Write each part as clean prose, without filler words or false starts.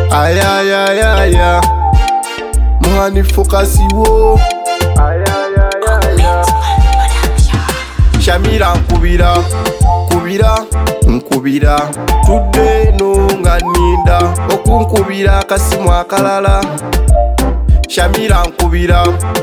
Ayayayaya Muhani focus wo Shamira nkubira nkubira tudde no nga ninda okunkubira akasimu akalala Shamira nkubira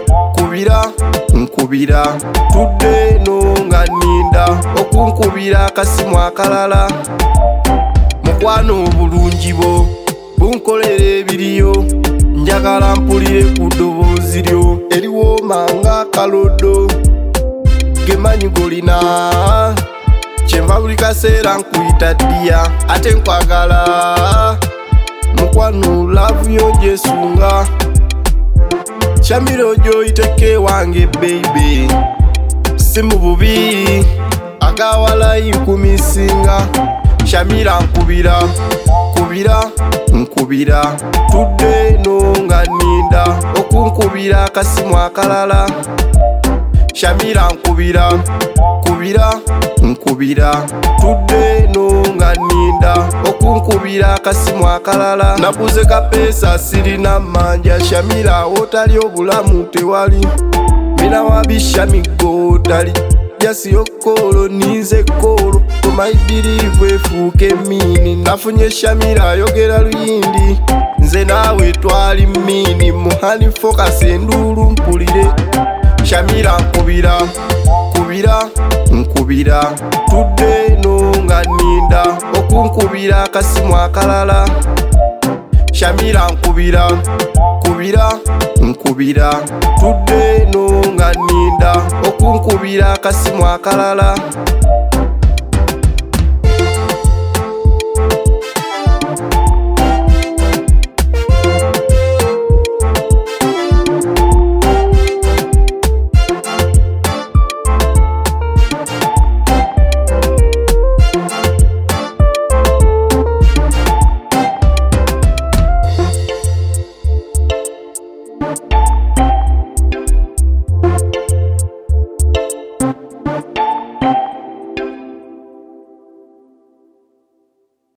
nkubira tudde no nga ninda okunkubira akasimu akalala mukwano obulungi bo bunkolera ebiriyo njagala mpulire ku ddoboozi lyo eriwooma ng'akalodo gemanyi golina kyenva buli kaseera nkuyita ddiya ate nkwagala mukwano love yo njesunga Shamira ojo oyiteke wange baby si mu bubi agawala inkumisinga Shamira nkubira tudde no nga ninda okunkubira akasimu akalala Shamira nkubira tudde no nga ninda okunkubira akasimu akalala nabuze kapeesa sirina manja Shamira otali obulamu tewali mina wabishamigo tali jasi yokolo ninze kolo my believe efuuke mini nafunye Shamira ayogera luyindi nze naawe twali mini muhani focus endulu mpulire Shamira nkubira tudde no nga ninda okunkubira akasimu akalala Shamira nkubira tudde no nga ninda okunkubira akasimu akalala